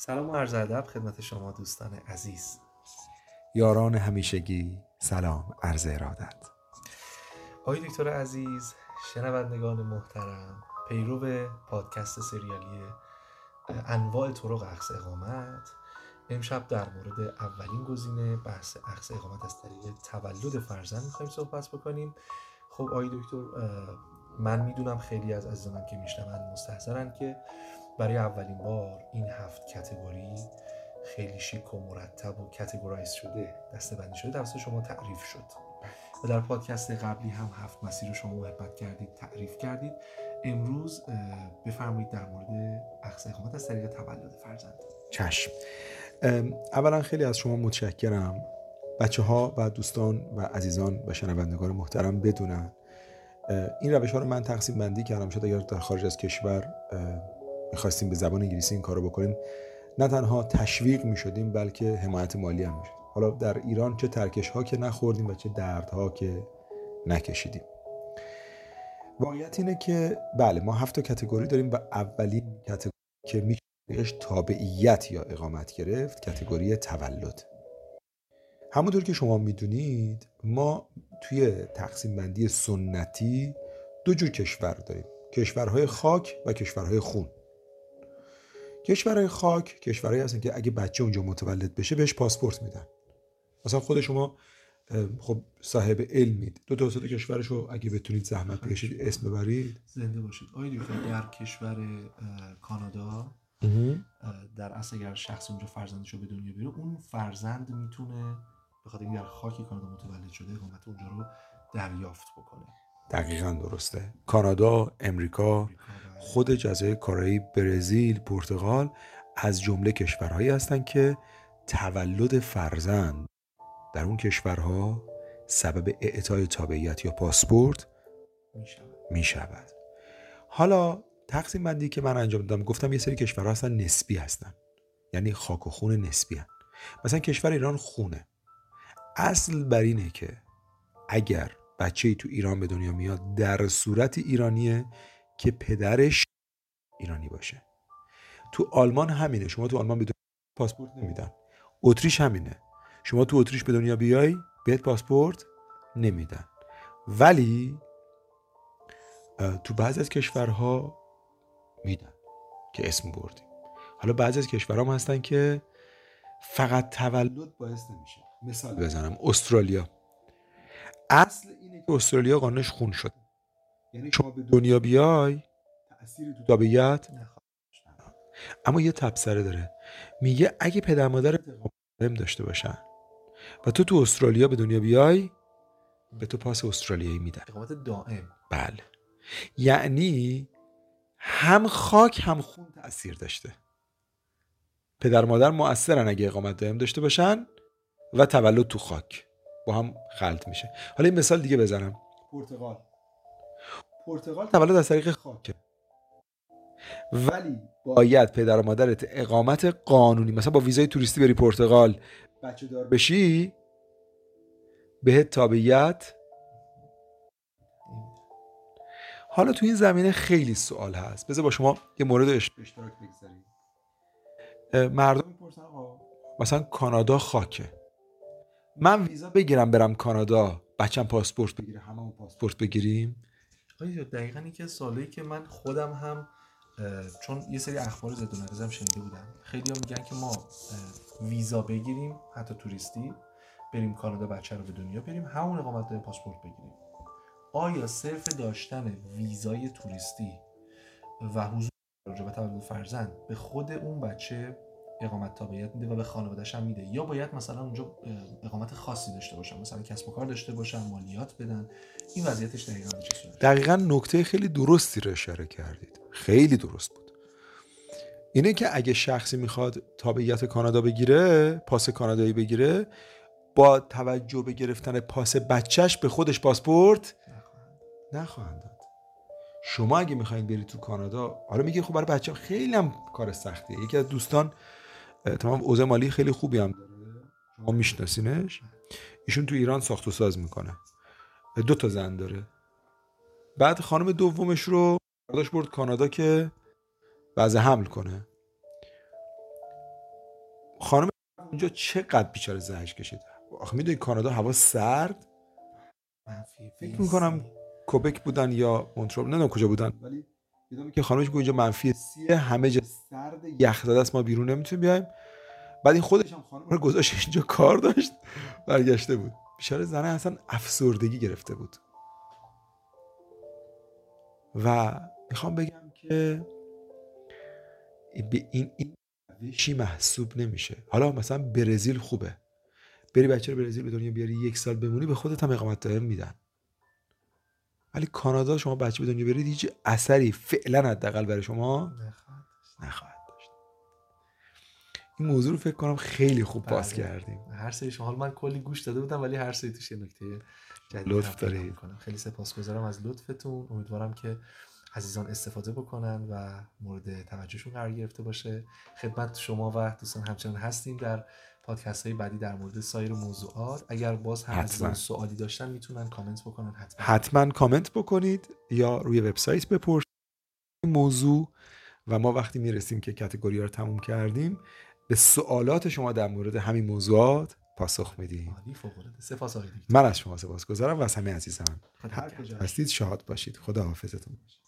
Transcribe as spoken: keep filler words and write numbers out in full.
سلام و عرض ادب خدمت شما دوستان عزیز، یاران همیشگی. سلام عرض ارادت. آقای دکتر عزیز، شنوندگان محترم، پیرو پادکست سریالی انواع طرق اخذ اقامت، امشب در مورد اولین گزینه بحث اخذ اقامت از طریق تولد فرزند می‌خوایم صحبت بکنیم. خب آقای دکتر، من میدونم خیلی از عزیزانم که میشنون مستحضرن که برای اولین بار این هفت کاتگوری خیلی شیک و مرتب و کاتگورایز شده، دسته‌بندی شده، توسط شما تعریف شد و در پادکست قبلی هم هفت مسیر رو شما محبت کردید، تعریف کردید. امروز بفرمایید در مورد اخذ اقامت از طریق تولد فرزند. چشم. اولا خیلی از شما متشکرم. بچه ها و دوستان و عزیزان و شنوندگان محترم بدونن این روش ها رو من تقسیم بندی کردم. شاید اگر در خارج از کشور میخواستیم به زبان انگلیسی این کار رو بکنیم، نه تنها تشویق میشدیم بلکه حمایت مالی هم میشد. حالا در ایران چه ترکش ها که نخوردیم و چه دردها که نکشیدیم. واقعیت اینه که بله، ما هفت تا کاتگوری داریم و اولین کاتگوری که میشه تابعیت یا اقامت گرفت کاتگوری تولد. همونطور که شما میدونید ما توی تقسیم بندی سنتی دو جور کشور داریم: کشورهای خاک و کشورهای خون. کشورهای خاک کشورهایی هستن که اگه بچه اونجا متولد بشه بهش پاسپورت میدن. مثلا خود شما خب صاحب علمید، دو تا سه کشورشو اگه بتونید زحمت بکشید اسم ببرید. زنده باشید. آقای دکتر، در کشور کانادا در اصل اگر شخصی اونجا فرزندشو به دنیا بیاره، اون فرزند میتونه به خاطر اینکه در خاک کانادا متولد شده اقامت اونجا رو دریافت بکنه. دقیقاً درسته. کانادا، امریکا، خود جزایر کارائیب، برزیل، پرتغال از جمله کشورهایی هستن که تولد فرزند در اون کشورها سبب اعطای تابعیت یا پاسپورت می شود. حالا تقسیم بندی که من انجام دادم، گفتم یه سری کشورها هستن نسبی هستن، یعنی خاک و خون نسبی هستن. مثلا کشور ایران خونه. اصل بر اینه که اگر بچه‌ای تو ایران به دنیا میاد در صورت ایرانیه که پدرش ایرانی باشه. تو آلمان همینه، شما تو آلمان به دنیا پاسپورت نمیدن. اتریش همینه، شما تو اتریش به دنیا بیای بهت پاسپورت نمیدن. ولی تو بعضی از کشورها میدن که اسم بردیم. حالا بعضی از کشورها هم هستن که فقط تولد باعث نمیشه. مثال بزنم، استرالیا. اصل اینه که استرالیا قانونش خون شده، یعنی شما به دنیا بیای تأثیری تو تابعیت نخواهد. اما یه تبصره داره، میگه اگه پدر مادر اقامت داشته باشن و تو تو استرالیا به دنیا بیای به تو پاس استرالیایی میدن، اقامت دائم. بله، یعنی هم خاک هم خون تأثیر داشته. پدر مادر مؤثرن اگه اقامت دائم داشته باشن و تولد تو خاک با هم خلط میشه. حالا این مثال دیگه بزنم. پرتغال. پرتغال تولد از طریق خاکه، ولی باید پدر و مادرت اقامت قانونی، مثلا با ویزای توریستی بری پرتغال بچه دار بشی، بهت تابعیت. حالا تو این زمینه خیلی سوال هست، بذار با شما یه مورد اشتراک بگذاریم. مردم میپرسن مثلا کانادا خاکه، من ویزا بگیرم برم کانادا، بچم پاسپورت بگیره، همه پاسپورت بگیریم؟ آیا دقیقاً این که سوالی که من خودم هم چون یه سری اخبار ضد و نقیض هم شنیده بودم، خیلی ها میگن که ما ویزا بگیریم حتی توریستی، بریم کانادا بچه رو به دنیا بریم، همون اقامت دائم پاسپورت بگیریم. آیا صرف داشتن ویزای توریستی و حضور در تولد فرزند به خود اون بچه اقامت تابعیت میده و به خانواده‌اش هم میده، یا باید مثلا اونجا اقامت خاصی داشته باشن، مثلا کسب و کار داشته باشن، مالیات بدن؟ این وضعیتش دقیقاً چه صورته؟ دقیقاً نکته خیلی درستی رو اشاره کردید، خیلی درست بود. اینه که اگه شخصی میخواد تابعیت کانادا بگیره، پاس کانادایی بگیره، با توجه به گرفتن پاس بچهش به خودش پاسپورت نخواهند داد. شما اگه میخواین برید تو کانادا، حالا میگه خب برای بچه‌ها خیلی هم کار سختیه. یکی از دوستان تمام اوضاع مالی خیلی خوبی هم داره، شما میشناسینش، ایشون تو ایران ساخت و ساز میکنه، دو تا زن داره. بعد خانم دومش رو برداشت برد کانادا که وضع حمل کنه. اونجا چقدر بیچاره زهش کشید. آخه میدونی کانادا هوا سرد، منفی فکر میکنم کوبک بودن یا مونترال، نه نه کجا بودن، ولی دیدم که خانمش گفت اینجا منفی سیه، همه جا سرد یخ زده است، ما بیرون نمیتونیم بیایم. بعد این خودش هم خانم رو گذاشت اینجا کار داشت برگشته بود. بیچاره زنه اصلا افسردگی گرفته بود. و میخوام بگم که به این این روشی محسوب نمیشه. حالا مثلا برزیل خوبه، بری بچه رو برزیل به دنیا بیاری یک سال بمونی، به خودت هم اقامت دائم میدن. ولی کانادا شما بچه به دنیا برید هیچ اثری فعلا حداقل برای شما نخواهد نخواهد داشت. این موضوع رو فکر کنم خیلی خوب بله. باز کردیم. هر سری شما، حالا من کلی گوش داده بودم ولی هر سری توش یه نکته جدید لطف دارید. می‌کنم. خیلی سپاسگزارم از لطفتون. امیدوارم که عزیزان استفاده بکنن و مورد توجهشون قرار گرفته باشه. خدمت شما و دوستان همچنان هستیم در پادکست های بعدی در مورد سایر موضوعات. اگر باز هم عزیزان سوالی داشتن میتونن کامنت بکنن. حتما حتما کامنت بکنید یا روی وبسایت بپرسید موضوع و ما وقتی میرسیم که کاتگوری ها رو تموم کردیم به سوالات شما در مورد همین موضوعات پاسخ میدیم. عالی، فوق‌العاده. سپاس آقای دکتر. من از شما سپاسگزارم و از همه عزیزان. هر کجا هستید شاد باشید. خدا حافظتون باشه.